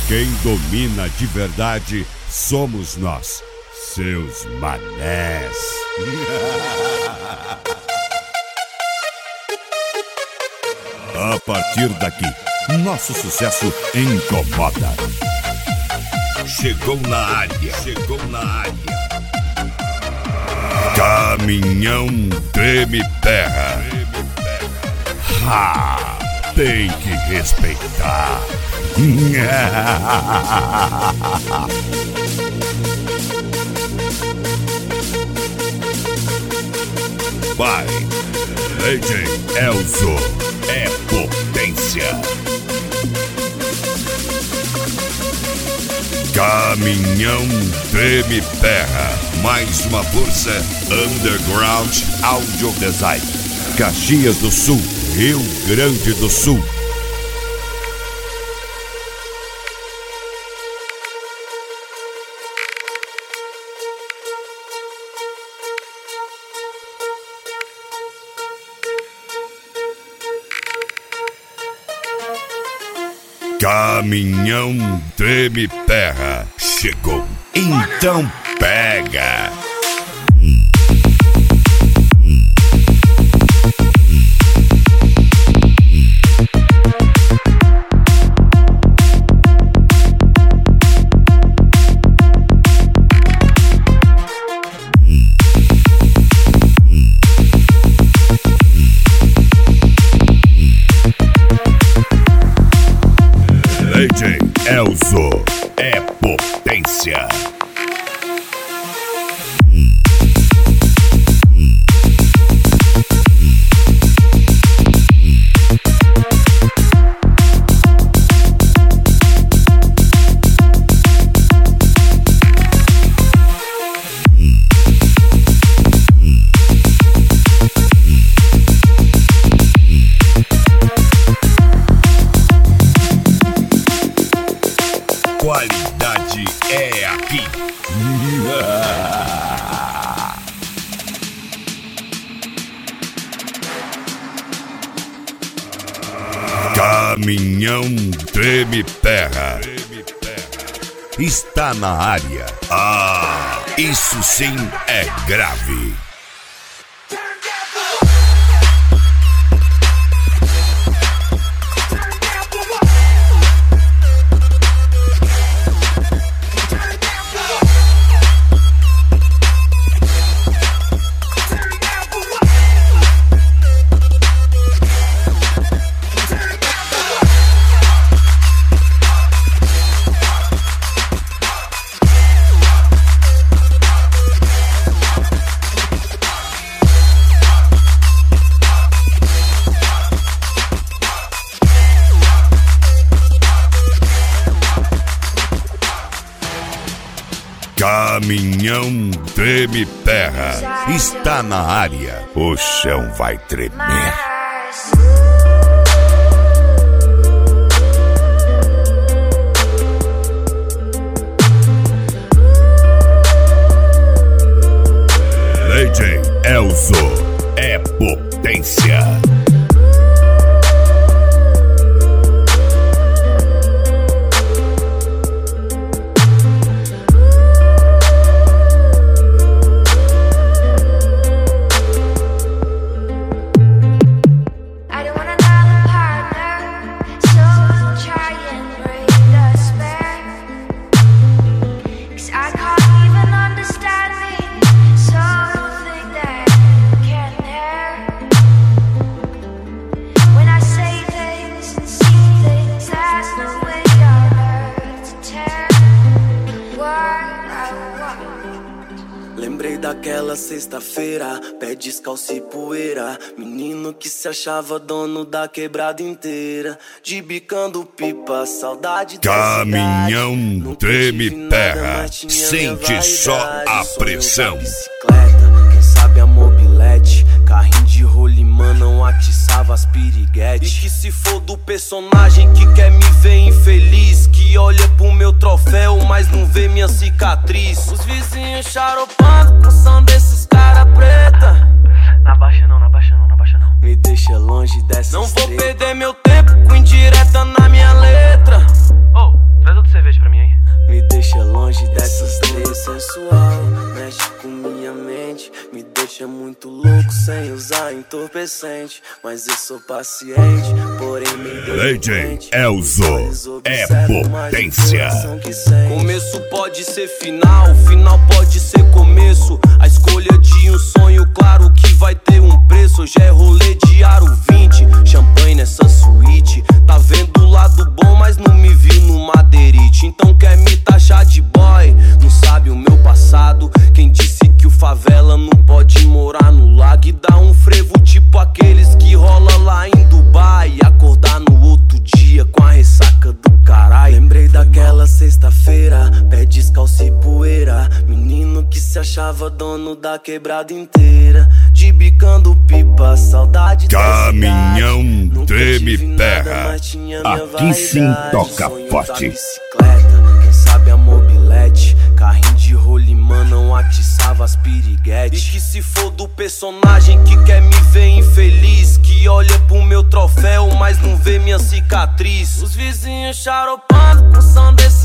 Quem domina de verdade somos nós, seus manés. A partir daqui, nosso sucesso incomoda. Chegou na área, chegou na área. Caminhão treme terra. Ha! Tem que respeitar. Vai, DJ Elzo é potência. Caminhão treme terra. Mais uma força Underground Audio Design. Caxias do Sul, Rio Grande do Sul. Caminhão treme terra. Chegou, então pega. DJ Elzo é potência. Qualidade é aqui. Caminhão treme terra. Está na área. Ah, isso sim é grave. Caminhão treme terra. Está na área. O chão vai tremer. DJ Elzo é potência. Lembrei daquela sexta-feira, pé descalço e poeira. Menino que se achava dono da quebrada inteira. De bicando pipa, saudade da Caminhão treme terra. Sente só a pressão. Bicicleta, quem sabe a mobilete. Carrinho de rolimã não atiçava as piriguetes. E que se for do personagem que quer me ver infeliz, que olha pro meu troféu, mas não vê minha cicatriz. Os vizinhos charopando com som desses cara preta. Na baixa não, na baixa não, na baixa não. Me deixa longe dessa Não estrela. vou perder meu tempo com indireta na minha letra. Ô, traz outro CV. volante é muito louco sem usar entorpecente, mas eu sou paciente, porém meio DJ Elzo é potência. Começo pode ser final, final pode ser começo. A escolha de um sonho, claro que vai ter um preço. Hoje é rolê de aro 20, champanhe nessa suíte. Tá vendo o lado bom, mas não me viu no Madeirite. Então quer me taxar de boy, não sabe o meu passado. Quem disse que o favela não pode morar no lago e dar um frevo tipo aqueles que rola lá em Dubai e acordar no outro dia com a ressaca do caralho. Lembrei daquela sexta-feira, pé descalço e poeira, menino que se achava dono da quebrada inteira, de bicando pipa, saudade Caminhão Treme Terra, aqui sim toca forte. Quem sabe a mobilete, carrinho de rolimã não atiçava as piriguetes. E que se for do personagem que quer me ver infeliz, que olha pro meu troféu, mas não vê minha cicatriz. Os vizinhos charopando com som desse